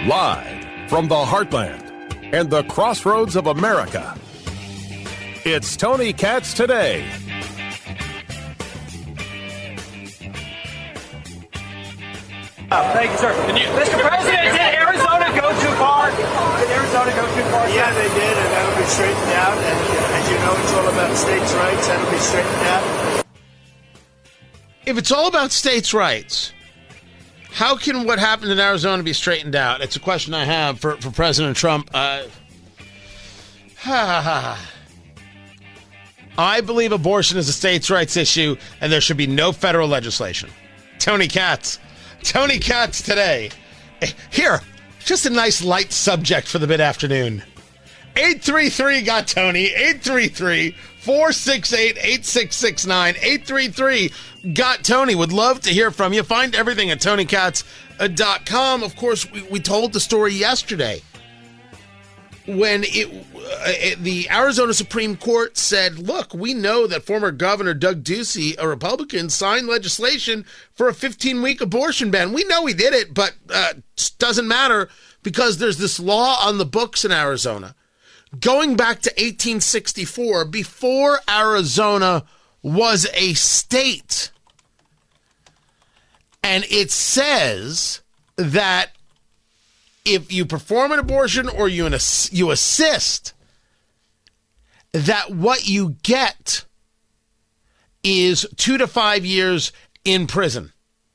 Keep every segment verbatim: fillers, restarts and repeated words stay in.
Live from the heartland and the crossroads of America, it's Tony Katz Today. Uh, thank you, sir. Can you, Mister President, did Arizona go too far? Did Arizona go too far? Yeah, they did, and that'll be straightened out. And as you know, it's all about states' rights. That'll be straightened out. If it's all about states' rights, how can what happened in Arizona be straightened out? It's a question I have for, for President Trump. Uh, I believe abortion is a states' rights issue, and there should be no federal legislation. Tony Katz. Tony Katz Today. Here, just a nice light subject for the mid-afternoon. eight three three got Tony. eight three three, four six eight, eight six six nine. eight three three got Tony. Would love to hear from you. Find everything at tony katz dot com. Of course, we, we told the story yesterday when it, uh, it, the Arizona Supreme Court said, look, we know that former Governor Doug Ducey, a Republican, signed legislation for a fifteen-week abortion ban. We know he did it, but uh, it doesn't matter because there's this law on the books in Arizona going back to eighteen sixty-four, before Arizona was a state. And it says that if you perform an abortion or you, you assist, that what you get is two to five years in prison.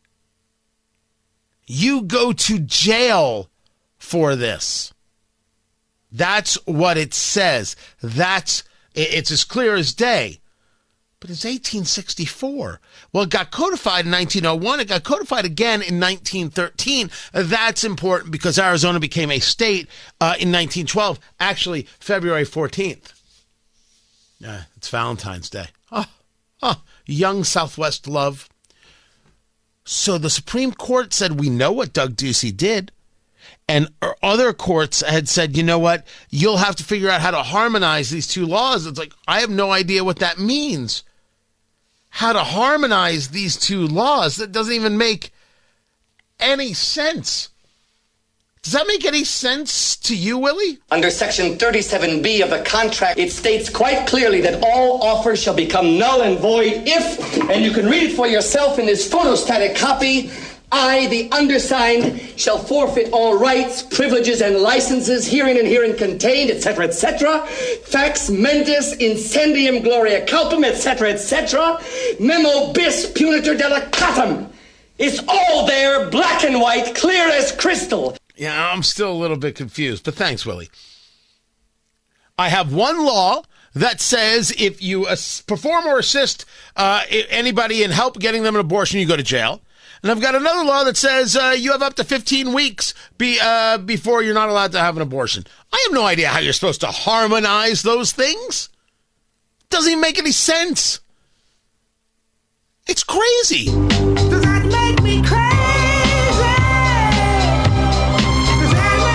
You go to jail for this. That's what it says. That's, it's as clear as day. But it's eighteen sixty-four. Well, it got codified in nineteen oh one. It got codified again in nineteen thirteen. That's important because Arizona became a state uh, in nineteen twelve, actually February fourteenth. Uh, it's Valentine's Day. Oh, oh, young Southwest love. So the Supreme Court said, we know what Doug Ducey did. And other courts had said, you know what, you'll have to figure out how to harmonize these two laws. It's like, I have no idea what that means. How to harmonize these two laws. That doesn't even make any sense. Does that make any sense to you, Willie? Under Section thirty-seven B of the contract, it states quite clearly that all offers shall become null and void if, and you can read it for yourself in this photostatic copy, I, the undersigned, shall forfeit all rights, privileges, and licenses herein and herein contained, et cetera, et cetera. Fax mentis incendium gloria culpum, et cetera, et cetera. Memo bis punitor delicatum. It's all there, black and white, clear as crystal. Yeah, I'm still a little bit confused, but thanks, Willie. I have one law that says if you ass- perform or assist uh, anybody in help getting them an abortion, you go to jail. And I've got another law that says uh, you have up to fifteen weeks be, uh, before you're not allowed to have an abortion. I have no idea how you're supposed to harmonize those things. Doesn't even make any sense. It's crazy. Does that make me crazy? Does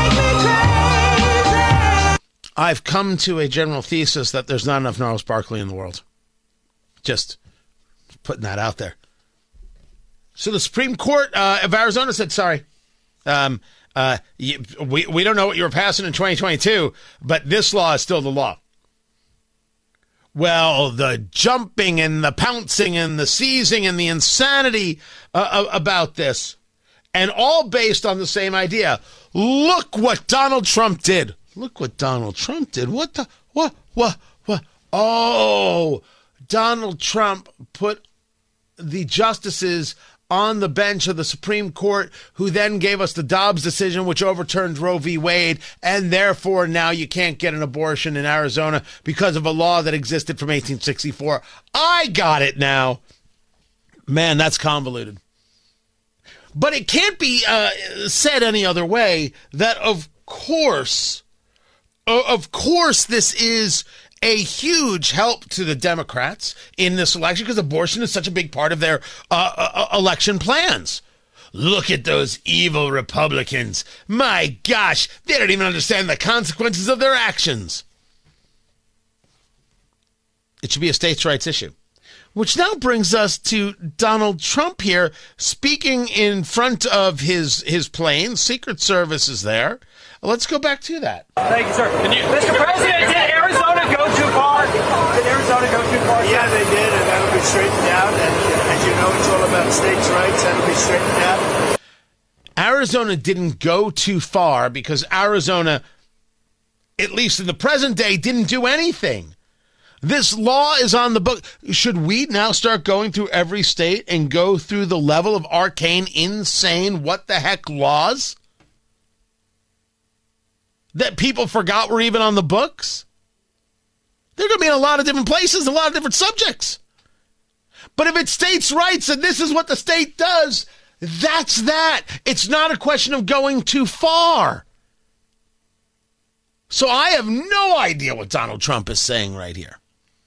that make me crazy? I've come to a general thesis that there's not enough Gnarls Barkley in the world. Just putting that out there. So the Supreme Court uh, of Arizona said, sorry, um, uh, you, we, we don't know what you were passing in twenty twenty-two, but this law is still the law. Well, the jumping and the pouncing and the seizing and the insanity uh, about this, and all based on the same idea. Look what Donald Trump did. Look what Donald Trump did. What the, what, what, what? Oh, Donald Trump put the justices on the bench of the Supreme Court, who then gave us the Dobbs decision, which overturned Roe v. Wade, and therefore now you can't get an abortion in Arizona because of a law that existed from eighteen sixty-four. I got it now. Man, that's convoluted. But it can't be uh, said any other way that, of course, uh, of course, this is a huge help to the Democrats in this election because abortion is such a big part of their uh, uh, election plans. Look at those evil Republicans. My gosh, they don't even understand the consequences of their actions. It should be a states' rights issue. Which now brings us to Donald Trump here, speaking in front of his his plane. Secret Service is there. Let's go back to that. Thank you, sir. Can you, Mister President, did Arizona go too far? Did Arizona go too far? Yeah, they did, and that'll be straightened out. And as you know, it's all about states' rights. That'll be straightened out. Arizona didn't go too far because Arizona, at least in the present day, didn't do anything. This law is on the book. Should we now start going through every state and go through the level of arcane, insane, what the heck laws that people forgot were even on the books? They're going to be in a lot of different places, a lot of different subjects. But if it's states' rights and this is what the state does, that's that. It's not a question of going too far. So I have no idea what Donald Trump is saying right here.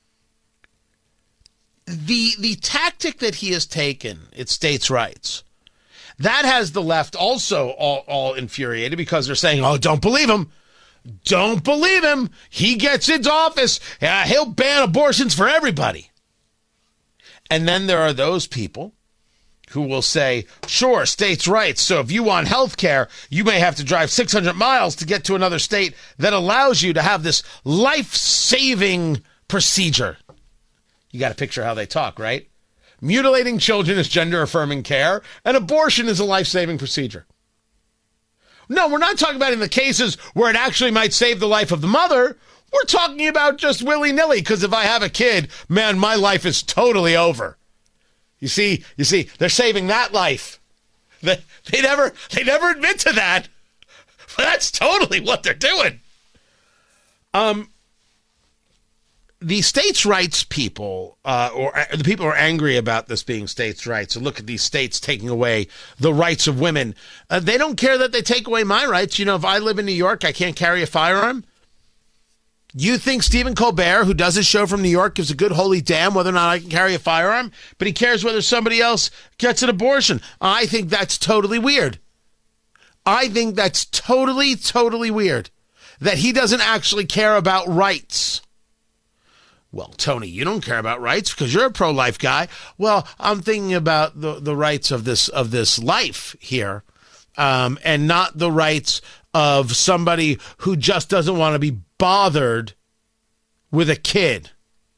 The the tactic that he has taken, it's states' rights. That has the left also all, all infuriated because they're saying, oh, don't believe him. Don't believe him. He gets into office. Uh, he'll ban abortions for everybody. And then there are those people who will say, sure, states' rights. So if you want health care, you may have to drive six hundred miles to get to another state that allows you to have this life-saving procedure. You got to picture how they talk, right? Mutilating children is gender-affirming care, and abortion is a life-saving procedure. No, we're not talking about in the cases where it actually might save the life of the mother. We're talking about just willy-nilly, because if I have a kid, man, my life is totally over. You see, you see, they're saving that life. They, they never, they never admit to that. But that's totally what they're doing. Um, the states' rights people, uh, or uh, the people who are angry about this being states' rights, so look at these states taking away the rights of women. Uh, they don't care that they take away my rights. You know, if I live in New York, I can't carry a firearm. You think Stephen Colbert, who does his show from New York, gives a good holy damn whether or not I can carry a firearm, but he cares whether somebody else gets an abortion. I think that's totally weird. I think that's totally, totally weird that he doesn't actually care about rights. Well, Tony, you don't care about rights because you're a pro-life guy. Well, I'm thinking about the, the rights of this of this life here, um, and not the rights of somebody who just doesn't want to be bothered with a kid.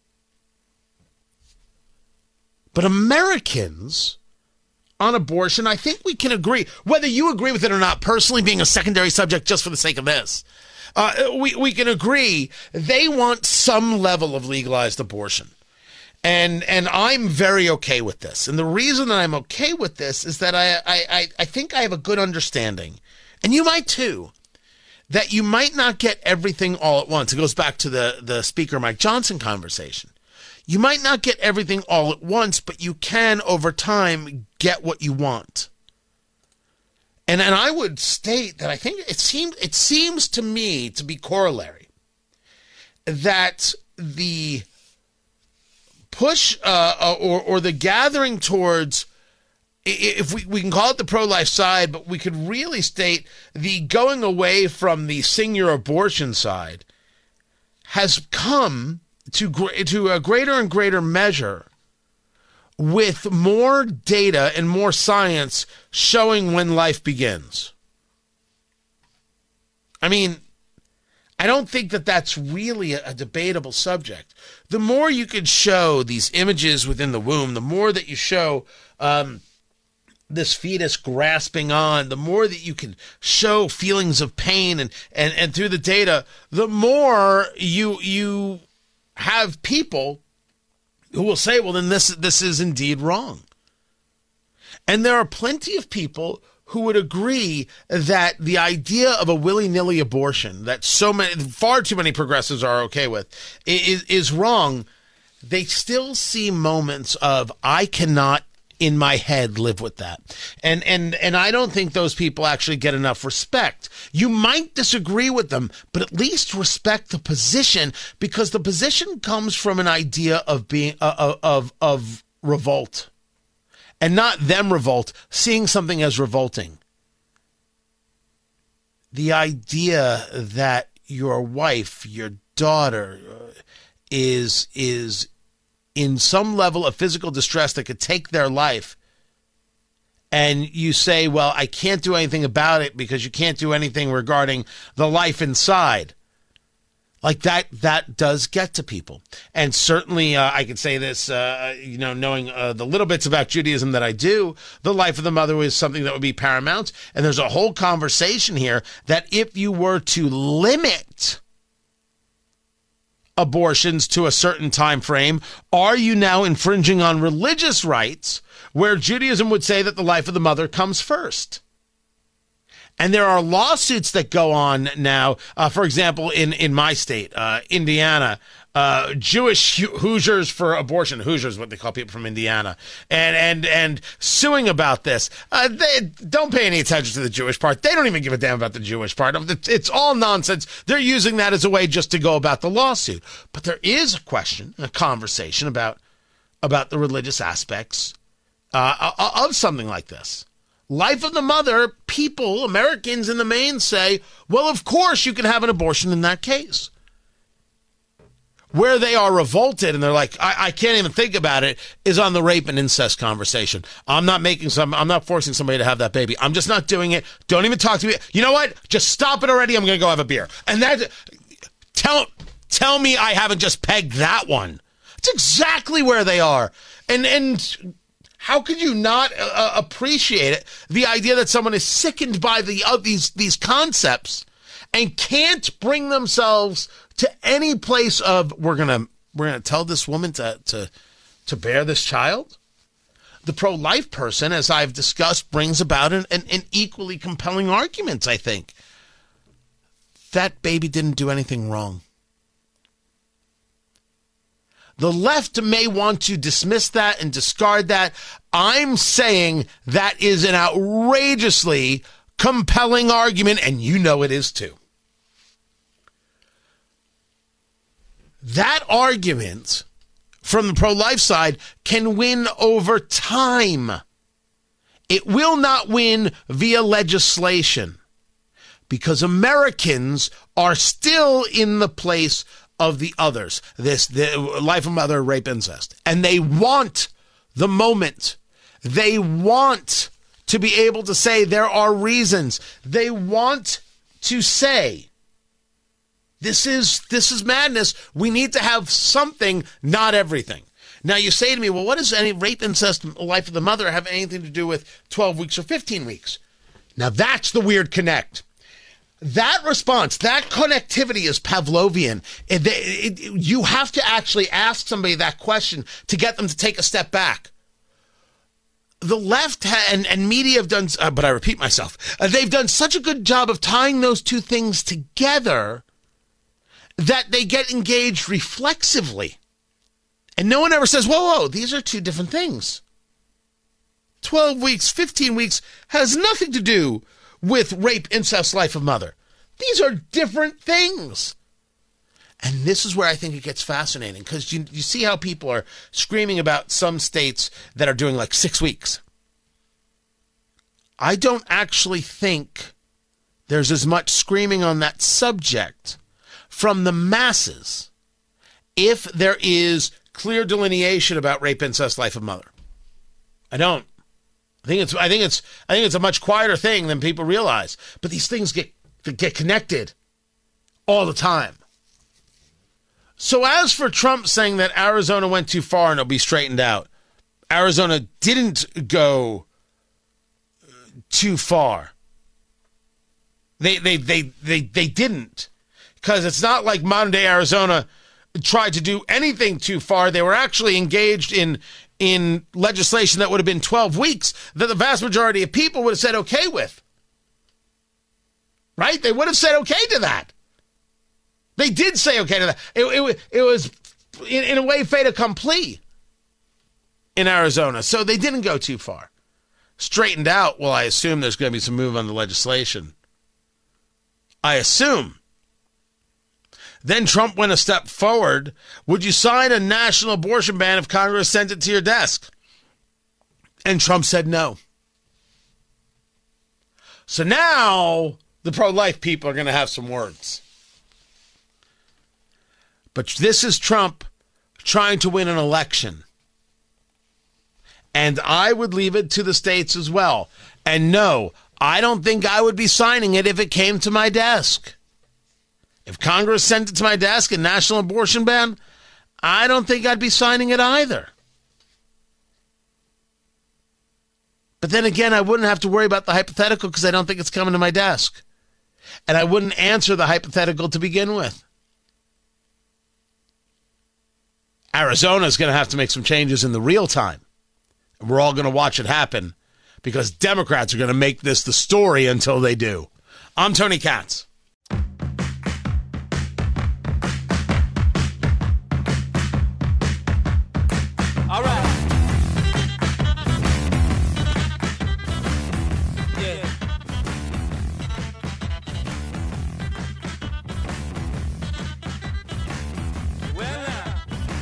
But Americans on abortion, I think we can agree, whether you agree with it or not, personally being a secondary subject just for the sake of this, uh, we, we can agree they want some level of legalized abortion. And and I'm very okay with this. And the reason that I'm okay with this is that I, I, I think I have a good understanding, and you might too, that you might not get everything all at once. It goes back to the, the Speaker Mike Johnson conversation. You might not get everything all at once, but you can, over time, get what you want. And and I would state that I think it seems it seems to me to be corollary that the push uh, or or the gathering towards, if we, we can call it the pro-life side, but we could really state the going away from the sing your abortion side has come to to a greater and greater measure with more data and more science showing when life begins. I mean, I don't think that that's really a, a debatable subject. The more you could show these images within the womb, the more that you show um, this fetus grasping on, the more that you can show feelings of pain and, and, and through the data, the more you you have people who will say, well, then this this is indeed wrong. And there are plenty of people who would agree that the idea of a willy-nilly abortion that so many, far too many progressives are okay with, is, is wrong. They still see moments of, I cannot in my head live with that. And and and I don't think those people actually get enough respect. You might disagree with them, but at least respect the position, because the position comes from an idea of being uh, of of revolt, and not them revolt, seeing something as revolting. The idea that your wife, your daughter, is is in some level of physical distress that could take their life, and you say, well, I can't do anything about it because you can't do anything regarding the life inside. Like that, that does get to people. And certainly uh, I could say this, uh, you know, knowing uh, the little bits about Judaism that I do, the life of the mother is something that would be paramount. And there's a whole conversation here that if you were to limit abortions to a certain time frame, are you now infringing on religious rights where Judaism would say that the life of the mother comes first? And there are lawsuits that go on now. Uh, for example, in, in my state, uh, Indiana, uh, Jewish Hoosiers for abortion. Hoosiers, what they call people from Indiana, and and and suing about this. Uh, they don't pay any attention to the Jewish part. They don't even give a damn about the Jewish part. It's all nonsense. They're using that as a way just to go about the lawsuit. But there is a question, a conversation about about the religious aspects uh, of something like this. Life of the mother, people, Americans in the main say, well, of course you can have an abortion in that case. Where they are revolted and they're like, I, I can't even think about it, is on the rape and incest conversation. I'm not making some, I'm not forcing somebody to have that baby. I'm just not doing it. Don't even talk to me. You know what? Just stop it already. I'm going to go have a beer. And that, tell, tell me I haven't just pegged that one. It's exactly where they are. And, and, how could you not uh, appreciate it? The idea that someone is sickened by the uh, these these concepts and can't bring themselves to any place of we're gonna we're gonna tell this woman to to to bear this child. The pro-life person, as I've discussed, brings about an, an, an equally compelling argument. I think that baby didn't do anything wrong. The left may want to dismiss that and discard that. I'm saying that is an outrageously compelling argument, and you know it is too. That argument from the pro-life side can win over time. It will not win via legislation because Americans are still in the place of the others, this the life of mother, rape, incest. And they want the moment. They want to be able to say there are reasons. They want to say, this is this is madness. We need to have something, not everything. Now you say to me, well, what does any rape, incest, life of the mother have anything to do with twelve weeks or fifteen weeks? Now that's the weird connect. That response, that connectivity is Pavlovian. It, it, it, you have to actually ask somebody that question to get them to take a step back. The left ha- and, and media have done, uh, but I repeat myself, uh, they've done such a good job of tying those two things together that they get engaged reflexively. And no one ever says, whoa, whoa, these are two different things. twelve weeks, fifteen weeks has nothing to do with rape, incest, life of mother. These are different things. And this is where I think it gets fascinating, because you, you see how people are screaming about some states that are doing like six weeks. I don't actually think there's as much screaming on that subject from the masses if there is clear delineation about rape, incest, life of mother. I don't. I think it's I think it's I think it's a much quieter thing than people realize. But these things get get connected all the time. So as for Trump saying that Arizona went too far and it'll be straightened out, Arizona didn't go too far. They they they they they didn't. Because it's not like modern day Arizona tried to do anything too far. They were actually engaged in in legislation that would have been twelve weeks that the vast majority of people would have said okay with. Right? They would have said okay to that. They did say okay to that. It, it, it was, in, in a way, fait accompli in Arizona. So they didn't go too far. Straightened out, well, I assume there's going to be some move on the legislation. I assume. Then Trump went a step forward. Would you sign a national abortion ban if Congress sent it to your desk? And Trump said no. So now the pro-life people are going to have some words. But this is Trump trying to win an election. And I would leave it to the states as well. And no, I don't think I would be signing it if it came to my desk. If Congress sent it to my desk, a national abortion ban, I don't think I'd be signing it either. But then again, I wouldn't have to worry about the hypothetical because I don't think it's coming to my desk. And I wouldn't answer the hypothetical to begin with. Arizona is going to have to make some changes in the real time. And we're all going to watch it happen because Democrats are going to make this the story until they do. I'm Tony Katz. All right. Yeah. Well, now,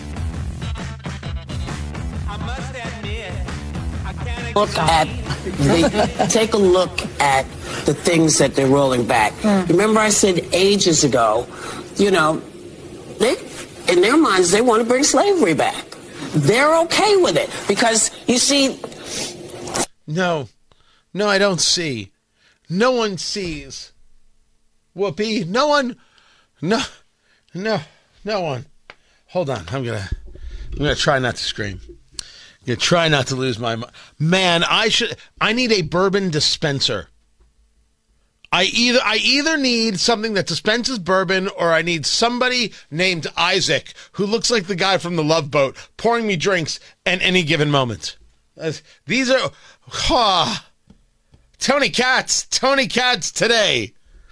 I must admit, I can't Look at the, take a look at the things that they're rolling back. Remember I said ages ago, you know, they, in their minds, they want to bring slavery back. They're okay with it because, you see... No, no, I don't see. No one sees. Whoopee. No one, no, no, no one. Hold on. I'm going to, I'm going to try not to scream. I'm going to try not to lose my mind. Man, I should, I need a bourbon dispenser. I either I either need something that dispenses bourbon or I need somebody named Isaac who looks like the guy from The Love Boat pouring me drinks at any given moment. Uh, these are... Ah, Tony Katz. Tony Katz today.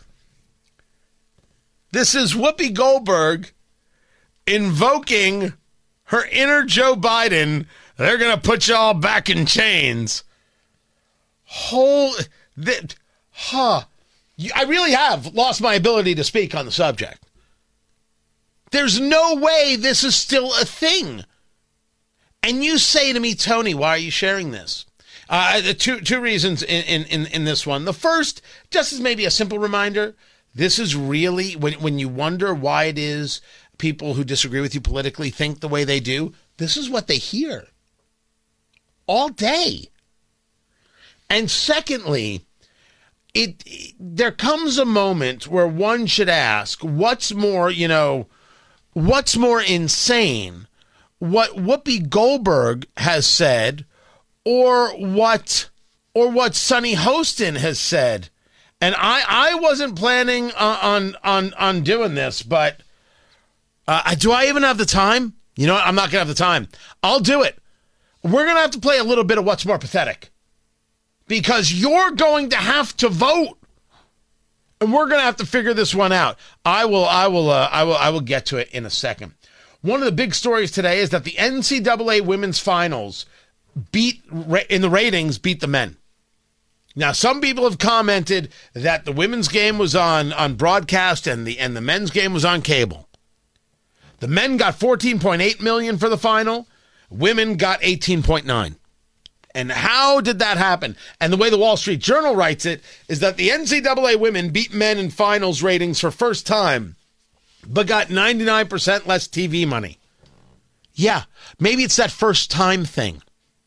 This is Whoopi Goldberg invoking her inner Joe Biden. They're going to put you all back in chains. Whole... That, huh... I really have lost my ability to speak on the subject. There's no way this is still a thing. And you say to me, Tony, why are you sharing this? Uh, the two two reasons in, in, in this one. The first, just as maybe a simple reminder, this is really, when, when you wonder why it is people who disagree with you politically think the way they do, this is what they hear all day. And secondly, It, it there comes a moment where one should ask, what's more, you know, what's more insane? What Whoopi Goldberg has said or what or what Sonny Hostin has said. And I, I wasn't planning on on on, on doing this, but uh, do I even have the time? You know what? I'm not going to have the time. I'll do it. We're going to have to play a little bit of What's More Pathetic. Because you're going to have to vote, and we're going to have to figure this one out. I will, I will, uh, I will, I will get to it in a second. One of the big stories today is that the N C double A women's finals beat in the ratings beat the men. Now, some people have commented that the women's game was on on broadcast and the and the men's game was on cable. The men got fourteen point eight million for the final. Women got eighteen point nine. And how did that happen? And the way the Wall Street Journal writes it is that the N C double A women beat men in finals ratings for first time, but got ninety-nine percent less T V money. Yeah, maybe it's that first time thing.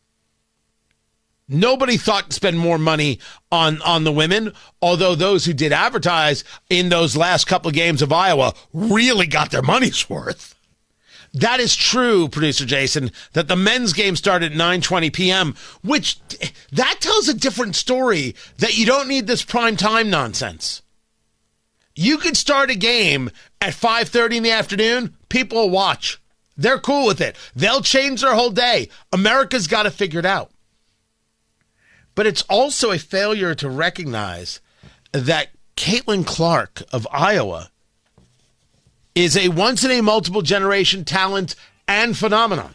Nobody thought to spend more money on, on the women, although those who did advertise in those last couple of games of Iowa really got their money's worth. That is true, producer Jason, that the men's game started at nine twenty p.m., which that tells a different story, that you don't need this prime time nonsense. You could start a game at five thirty in the afternoon, people will watch. They're cool with it. They'll change their whole day. America's got it figured out. But it's also a failure to recognize that Caitlin Clark of Iowa is a once-in-a-multiple-generation talent and phenomenon.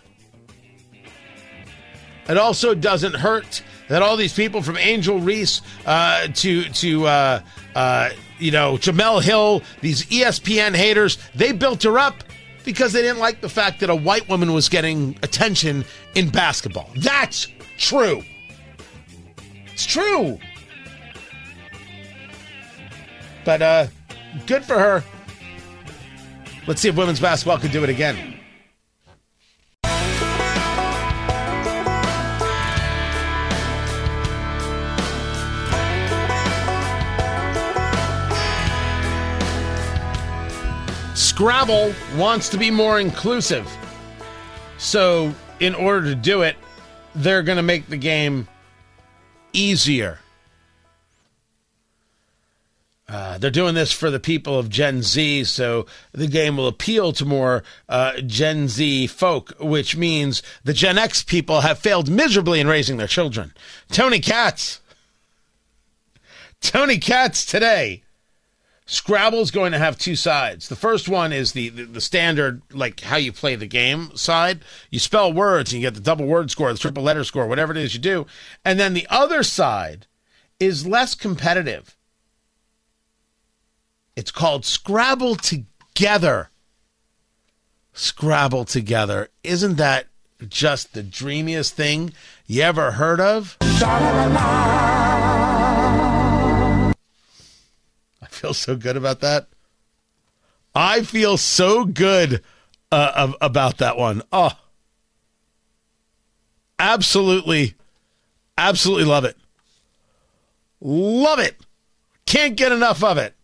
It also doesn't hurt that all these people from Angel Reese uh, to, to uh, uh, you know, Jamel Hill, these E S P N haters, they built her up because they didn't like the fact that a white woman was getting attention in basketball. That's true. It's true. But uh, good for her. Let's see if women's basketball can do it again. Scrabble wants to be more inclusive. So, in order to do it, they're going to make the game easier. Uh, they're doing this for the people of Gen Z, so the game will appeal to more uh, Gen Z folk, which means the Gen X people have failed miserably in raising their children. Tony Katz. Tony Katz today. Scrabble's going to have two sides. The first one is the, the, the standard, like how you play the game side. You spell words and you get the double word score, the triple letter score, whatever it is you do. And then the other side is less competitive. It's called Scrabble Together. Scrabble Together. Isn't that just the dreamiest thing you ever heard of? I feel so good about that. I feel so good uh, of, about that one. Oh, absolutely, absolutely love it. Love it. Can't get enough of it.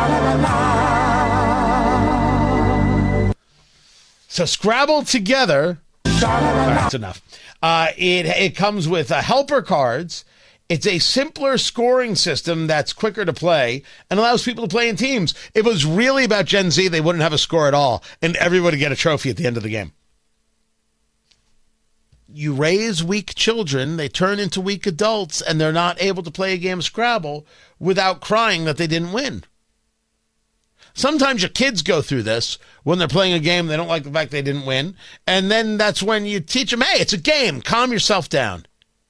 So Scrabble Together. All right, that's enough. Uh, it it comes with uh, helper cards. It's a simpler scoring system that's quicker to play and allows people to play in teams. If it was really about Gen Z, they wouldn't have a score at all, and everybody would get a trophy at the end of the game. You raise weak children, they turn into weak adults, and they're not able to play a game of Scrabble without crying that they didn't win. Sometimes your kids go through this when they're playing a game, they don't like the fact they didn't win, and then that's when you teach them, hey, it's a game, calm yourself down.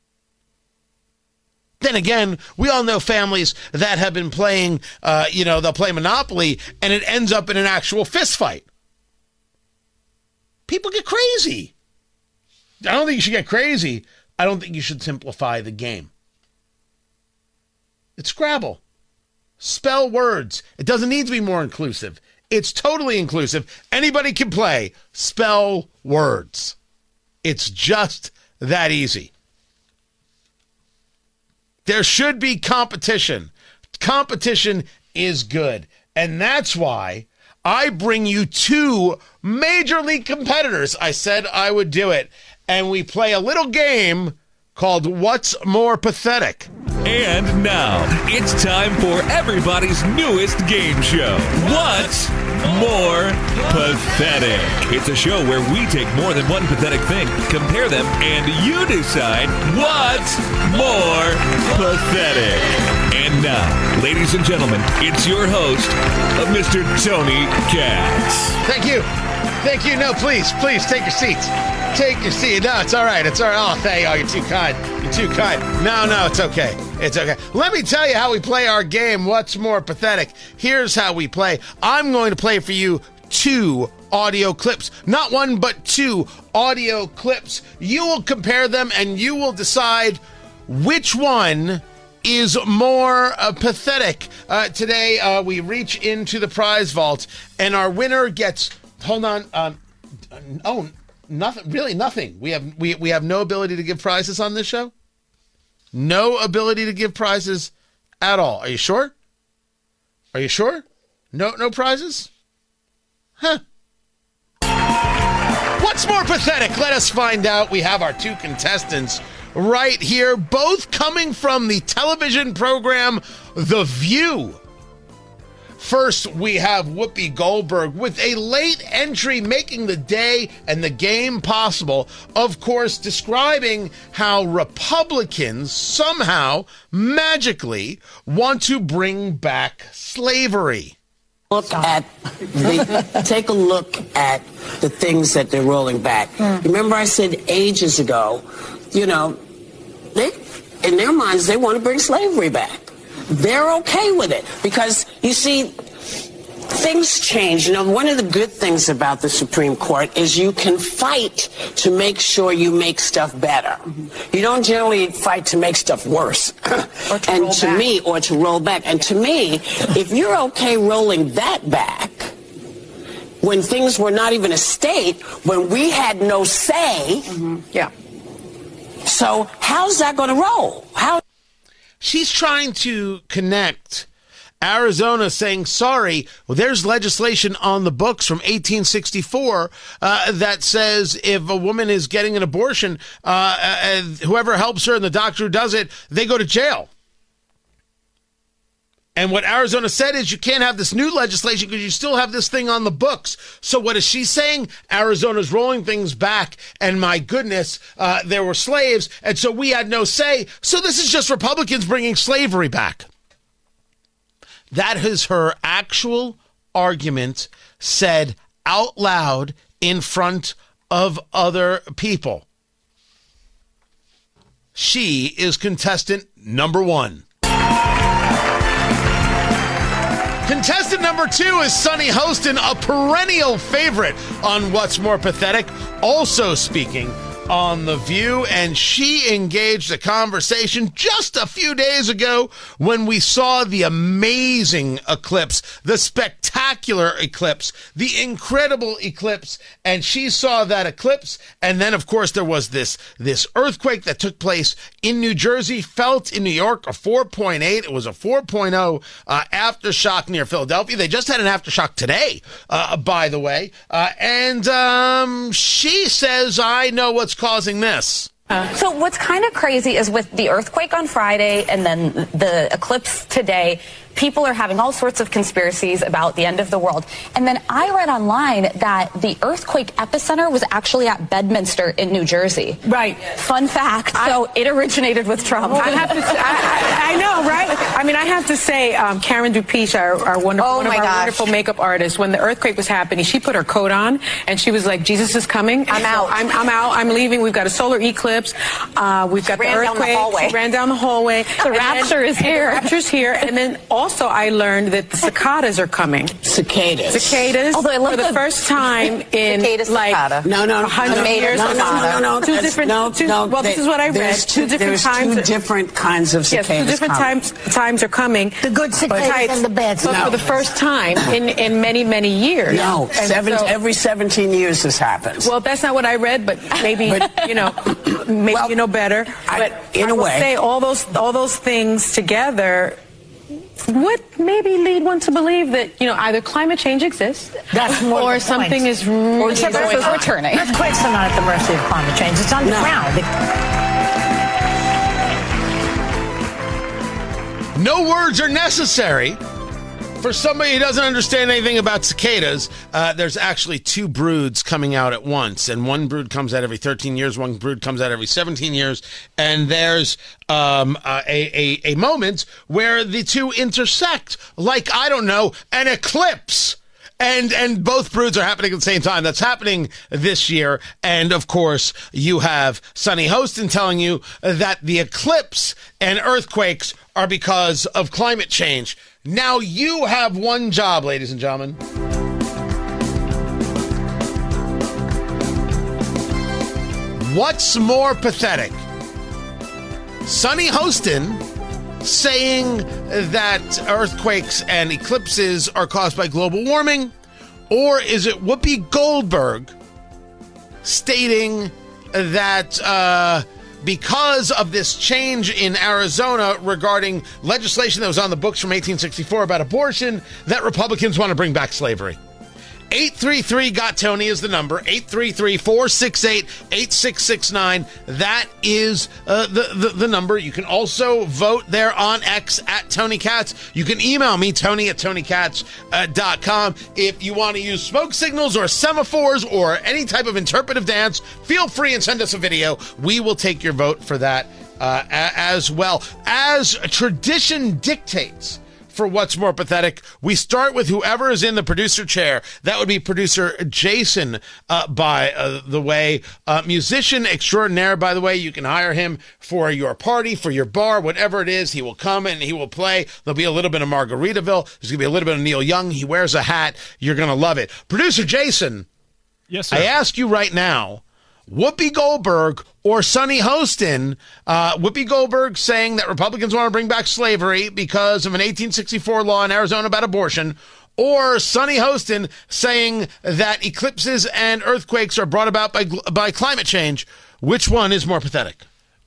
Then again, we all know families that have been playing, uh, you know, they'll play Monopoly, and it ends up in an actual fist fight. People get crazy. I don't think you should get crazy. I don't think you should simplify the game. It's Scrabble. Spell words. It doesn't need to be more inclusive. It's totally inclusive. Anybody can play. Spell words. It's just that easy. There should be competition. Competition is good. And that's why I bring you two major league competitors. I said I would do it. And we play a little game called What's More Pathetic? And now, it's time for everybody's newest game show, What's More Pathetic? It's a show where we take more than one pathetic thing, compare them, and you decide what's more pathetic. And now, ladies and gentlemen, it's your host, Mister Tony Katz. Thank you. Thank you. No, please, please take your seats. Take your seat. No, it's all right. It's all right. Oh, thank you. Oh, you're too kind. You're too kind. No, no, it's okay. It's okay. Let me tell you how we play our game, What's More Pathetic. Here's how we play. I'm going to play for you two audio clips. Not one, but two audio clips. You will compare them, and you will decide which one is more uh, pathetic. Uh, today, uh, we reach into the prize vault, and our winner gets... Hold on. Um, oh, nothing. Really, nothing. We have we we have no ability to give prizes on this show. No ability to give prizes at all. Are you sure? Are you sure? No, no prizes? Huh. What's more pathetic? Let us find out. We have our two contestants right here, both coming from the television program The View. First, we have Whoopi Goldberg with a late entry making the day and the game possible. Of course, describing how Republicans somehow, magically, want to bring back slavery. Look at the, take a look at the things that they're rolling back. Mm. Remember I said ages ago, you know, they, in their minds, they want to bring slavery back. They're okay with it because, you see, things change. You know, one of the good things about the Supreme Court is you can fight to make sure you make stuff better. Mm-hmm. You don't generally fight to make stuff worse. Or to and roll to back. me, or to roll back. And to me, if you're okay rolling that back, when things were not even a state, when we had no say, mm-hmm. yeah. So how's that going to roll? How? She's trying to connect Arizona saying, sorry, well, there's legislation on the books from eighteen sixty-four uh, that says if a woman is getting an abortion, uh, uh, whoever helps her and the doctor who does it, they go to jail. And what Arizona said is you can't have this new legislation because you still have this thing on the books. So what is she saying? Arizona's rolling things back, and my goodness, uh, there were slaves, and so we had no say. So this is just Republicans bringing slavery back. That is her actual argument said out loud in front of other people. She is contestant number one. Contestant number two is Sunny Hostin, a perennial favorite on What's More Pathetic, also speaking on The View, and she engaged a conversation just a few days ago when we saw the amazing eclipse, the spectacular eclipse, the incredible eclipse, and she saw that eclipse, and then, of course, there was this, this earthquake that took place in New Jersey, felt in New York, a four point eight. It was a four point oh uh, aftershock near Philadelphia. They just had an aftershock today, uh, by the way, uh, and um, she says, I know what's causing this. Uh, so what's kind of crazy is with the earthquake on Friday and then the eclipse today, people are having all sorts of conspiracies about the end of the world. And then I read online that the earthquake epicenter was actually at Bedminster in New Jersey. Right. Fun fact. I, so it originated with Trump. I have to say, I, I know, right? I mean, I have to say, um, Karen Dupiche, our, our wonderful, oh one of our gosh. wonderful makeup artists, when the earthquake was happening, she put her coat on and she was like, Jesus is coming. I'm out. I'm, I'm out. I'm leaving. We've got a solar eclipse. Uh, we've got ran the earthquake. Down the hallway. She ran down the hallway. The rapture then, is here. The rapture's here. And then also I learned that the cicadas are coming. Cicadas. Cicadas. Although I love for the, the first time in cicada, like cicada. No, no, a hundred no, years. no, no, no, no, no. Two That's- different. no, two, no, well, this they- is what I read. there's Two, two, different there's times. two different kinds of Yes, cicadas. two different coming. times times are coming. The good cicadas But- and the bad But cicadas. for the first time in, in many, many years. No, And seven, so- every seventeen years this happens. Well, that's not what I read, but maybe, But- you know, maybe Well, you know better. I- But in I a will way. say all those all those things together would maybe lead one to believe that, you know, either climate change exists That's more or the something point. is really Except going Earth is on. returning. Earthquakes are not at the mercy of climate change. It's underground. No words are necessary for somebody who doesn't understand anything about cicadas. Uh, there's actually two broods coming out at once, and one brood comes out every thirteen years, one brood comes out every seventeen years, and there's um, uh, a, a, a moment where the two intersect, like, I don't know, an eclipse. And and both broods are happening at the same time. That's happening this year. And, of course, you have Sunny Hostin telling you that the eclipse and earthquakes are because of climate change. Now you have one job, ladies and gentlemen. What's more pathetic? Sunny Hostin saying that earthquakes and eclipses are caused by global warming, or is it Whoopi Goldberg stating that uh, because of this change in Arizona regarding legislation that was on the books from eighteen sixty-four about abortion, that Republicans want to bring back slavery? eight three three got Tony is the number. eight three three, four six eight, eight six six nine. That is uh, the, the, the number. You can also vote there on X at Tony Katz. You can email me, Tony at Tony Katz dot com. If you want to use smoke signals or semaphores or any type of interpretive dance, feel free and send us a video. We will take your vote for that uh, a- as well. As tradition dictates, for What's More Pathetic, we start with whoever is in the producer chair. That would be producer Jason, uh, by uh, the way. Uh, musician extraordinaire, by the way. You can hire him for your party, for your bar, whatever it is. He will come and he will play. There'll be a little bit of Margaritaville. There's going to be a little bit of Neil Young. He wears a hat. You're going to love it. Producer Jason. Yes, sir. I ask you right now, Whoopi Goldberg or Sunny Hostin? Uh, Whoopi Goldberg saying that Republicans want to bring back slavery because of an eighteen sixty-four law in Arizona about abortion, or Sunny Hostin saying that eclipses and earthquakes are brought about by by climate change. Which one is more pathetic?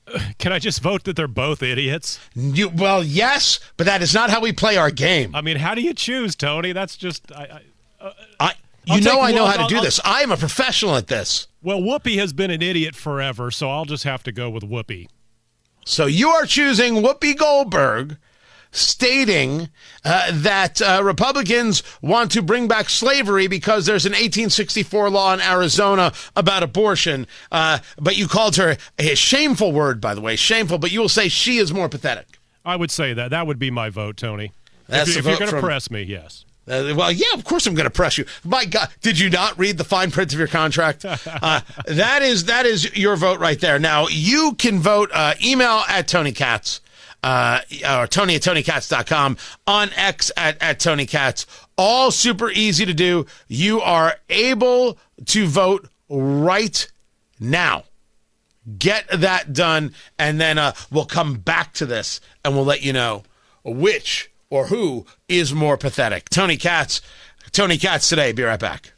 Can I just vote that they're both idiots? You, well, yes, but that is not how we play our game. I mean, how do you choose, Tony? That's just... I. I, uh, I you I'll know take, I know well, how to I'll, do I'll, this. I am a professional at this. Well, Whoopi has been an idiot forever, so I'll just have to go with Whoopi. So you are choosing Whoopi Goldberg, stating uh, that uh, Republicans want to bring back slavery because there's an eighteen sixty-four law in Arizona about abortion. Uh, but you called her a shameful word, by the way, shameful, but you will say she is more pathetic. I would say that. That would be my vote, Tony. That's if, if vote you're going to from, press me, yes. Uh, well, yeah, of course I'm going to press you. My God, did you not read the fine print of your contract? Uh, that is that is your vote right there. Now, you can vote uh, email at Tony Katz. Uh, or Tony at Tony Katz dot com, on X at, at Tony Katz. All super easy to do. You are able to vote right now. Get that done, and then uh, we'll come back to this, and we'll let you know which or who is more pathetic. Tony Katz, Tony Katz today. Be right back.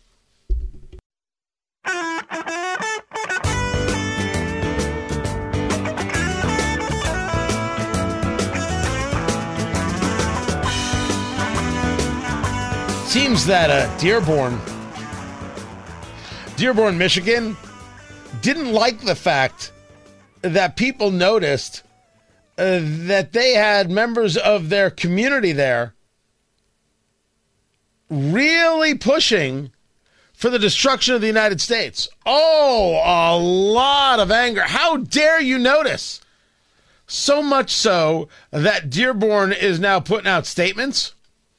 Seems that uh, Dearborn, Dearborn, Michigan, didn't like the fact that people noticed uh, that they had members of their community there really pushing for the destruction of the United States. Oh, a lot of anger. How dare you notice? So much so that Dearborn is now putting out statements.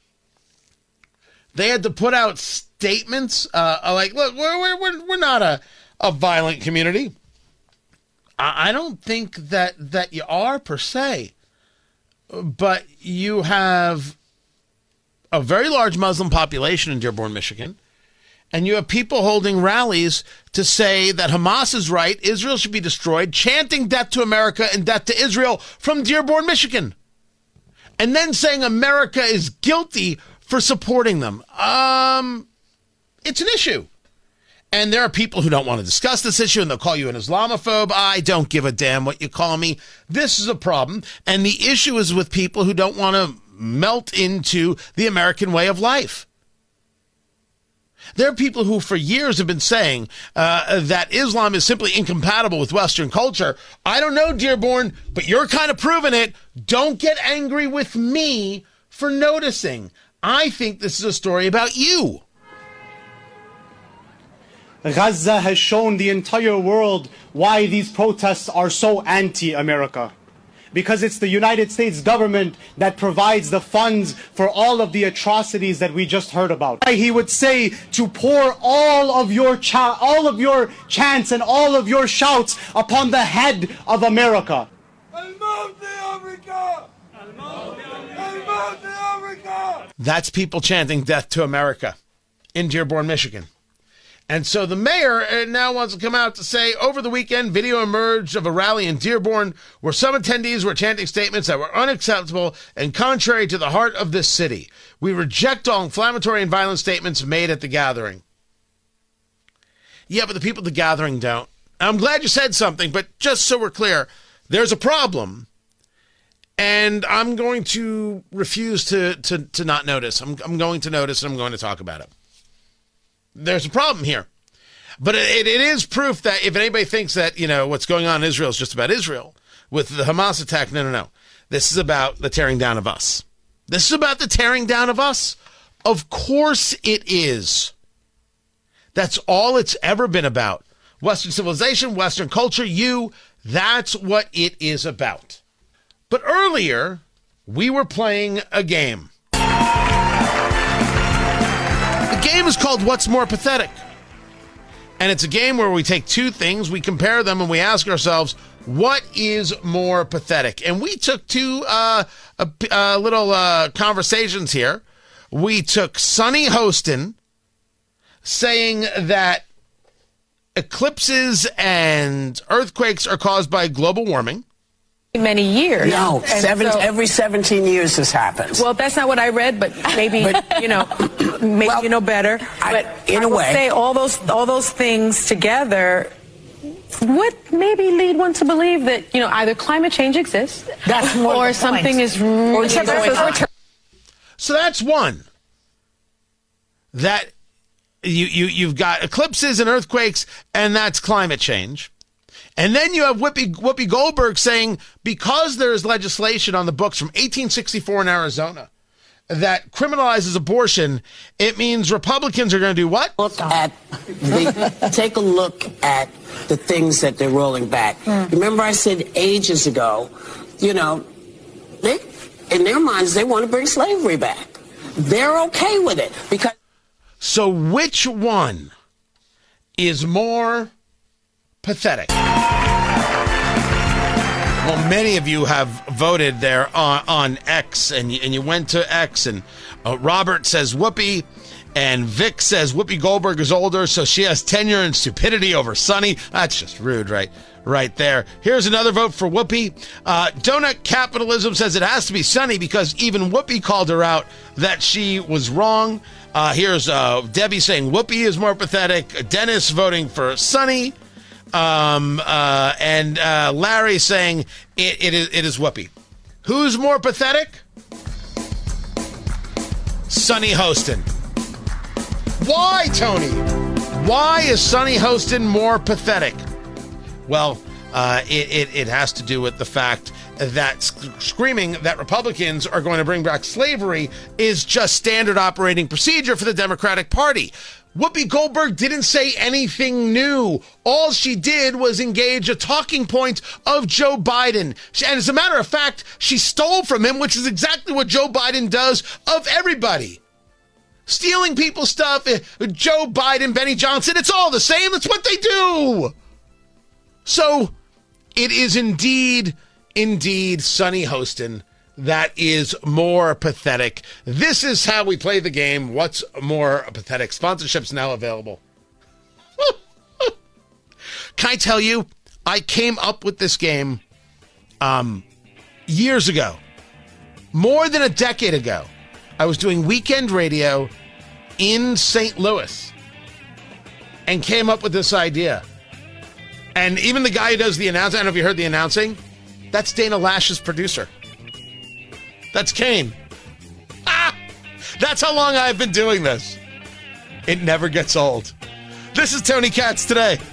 They had to put out statements uh, like, look, we're, we're, we're not a, a violent community. I, I don't think that, that you are per se, but you have a very large Muslim population in Dearborn, Michigan, and you have people holding rallies to say that Hamas is right, Israel should be destroyed, chanting death to America and death to Israel from Dearborn, Michigan, and then saying America is guilty for supporting them. Um, it's an issue. And there are people who don't want to discuss this issue, and they'll call you an Islamophobe. I don't give a damn what you call me. This is a problem. And the issue is with people who don't want to melt into the American way of life. There are people who for years have been saying uh, that Islam is simply incompatible with Western culture. I don't know, Dearborn, but you're kind of proving it. Don't get angry with me for noticing. I think this is a story about you. Gaza has shown the entire world why these protests are so anti-America. Because it's the United States government that provides the funds for all of the atrocities that we just heard about. He would say to pour all of your cha- all of your chants and all of your shouts upon the head of America. That's people chanting death to America in Dearborn, Michigan. And so the mayor now wants to come out to say, over the weekend, video emerged of a rally in Dearborn where some attendees were chanting statements that were unacceptable and contrary to the heart of this city. We reject all inflammatory and violent statements made at the gathering. Yeah, but the people at the gathering don't. I'm glad you said something, but just so we're clear, there's a problem. And I'm going to refuse to, to, to not notice. I'm, I'm going to notice, and I'm going to talk about it. There's a problem here. But it, it is proof that if anybody thinks that, you know, what's going on in Israel is just about Israel with the Hamas attack, no, no, no. This is about the tearing down of us. This is about the tearing down of us. Of course it is. That's all it's ever been about. Western civilization, Western culture, you, that's what it is about. But earlier, we were playing a game. The game is called What's More Pathetic? And it's a game where we take two things, we compare them, and we ask ourselves, what is more pathetic? And we took two uh, uh, uh, little uh, conversations here. We took Sunny Hostin saying that eclipses and earthquakes are caused by global warming. Many years. No, seven, so, every seventeen years this happens. Well, that's not what I read, but maybe, but, you know, maybe well, you know better. But I, in I a will way, say all those all those things together. would maybe lead one to believe that, you know, either climate change exists That's more or the something point. is really Or going on. So that's one. That you, you, you've got eclipses and earthquakes, and that's climate change. And then you have Whoopi, Whoopi Goldberg saying because there is legislation on the books from eighteen sixty-four in Arizona that criminalizes abortion, it means Republicans are going to do what? Look at the, take a look at the things that they're rolling back. Mm. Remember I said ages ago, you know, they, in their minds, they want to bring slavery back. They're okay with it because... So which one is more pathetic? Well, many of you have voted there on, on X, and you, and you went to X, and uh, Robert says Whoopi, and Vic says Whoopi Goldberg is older, so she has tenure and stupidity over Sonny. That's just rude, right? Right there. Here's another vote for Whoopi. Uh, Donut Capitalism says it has to be Sonny because even Whoopi called her out that she was wrong. Uh, here's uh, Debbie saying Whoopi is more pathetic. Dennis voting for Sonny. Um, uh, and uh, Larry saying it, it is it is Whoopi. Who's more pathetic? Sonny Hostin. Why, Tony? Why is Sonny Hostin more pathetic? Well, uh, it, it, it has to do with the fact that sc- screaming that Republicans are going to bring back slavery is just standard operating procedure for the Democratic Party. Whoopi Goldberg didn't say anything new. All she did was engage a talking point of Joe Biden. And as a matter of fact, she stole from him, which is exactly what Joe Biden does of everybody. Stealing people's stuff, Joe Biden, Benny Johnson, it's all the same. That's what they do. So it is indeed, indeed Sonny Hostin that is more pathetic. This is how we play the game. What's more pathetic? Sponsorship's now available. Can I tell you, I came up with this game um, years ago. More than a decade ago. I was doing weekend radio in Saint Louis and came up with this idea. And even the guy who does the announcing, I don't know if you heard the announcing, that's Dana Lash's producer. That's Kane. Ah! That's how long I've been doing this. It never gets old. This is Tony Katz Today.